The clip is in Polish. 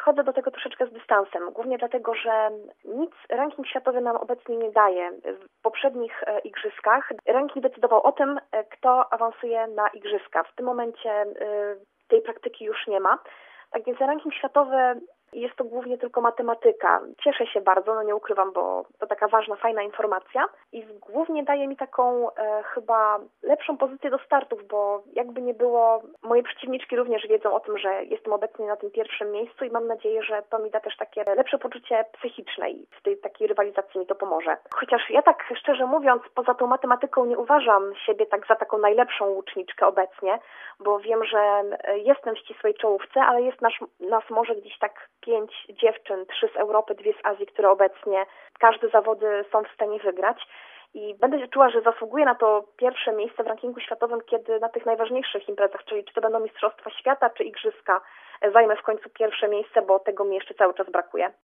podchodzę do tego troszeczkę z dystansem, głównie dlatego, że nic ranking światowy nam obecnie nie daje. W poprzednich igrzyskach ranking decydował o tym, kto awansuje na igrzyska. W tym momencie tej praktyki już nie ma. Tak więc ranking światowy jest to głównie tylko matematyka. Cieszę się bardzo, nie ukrywam, bo to taka ważna, fajna informacja i głównie daje mi taką chyba lepszą pozycję do startów, bo jakby nie było, moje przeciwniczki również wiedzą o tym, że jestem obecnie na tym pierwszym miejscu i mam nadzieję, że to mi da też takie lepsze poczucie psychiczne i w tej takiej rywalizacji mi to pomoże. Chociaż ja tak szczerze mówiąc, poza tą matematyką nie uważam siebie tak za taką najlepszą łuczniczkę obecnie, bo wiem, że jestem w ścisłej czołówce, ale jest nas może gdzieś tak 5 dziewczyn, 3 z Europy, 2 z Azji, które obecnie każde zawody są w stanie wygrać. I będę się czuła, że zasługuję na to pierwsze miejsce w rankingu światowym, kiedy na tych najważniejszych imprezach, czyli czy to będą Mistrzostwa Świata, czy Igrzyska, zajmę w końcu pierwsze miejsce, bo tego mi jeszcze cały czas brakuje.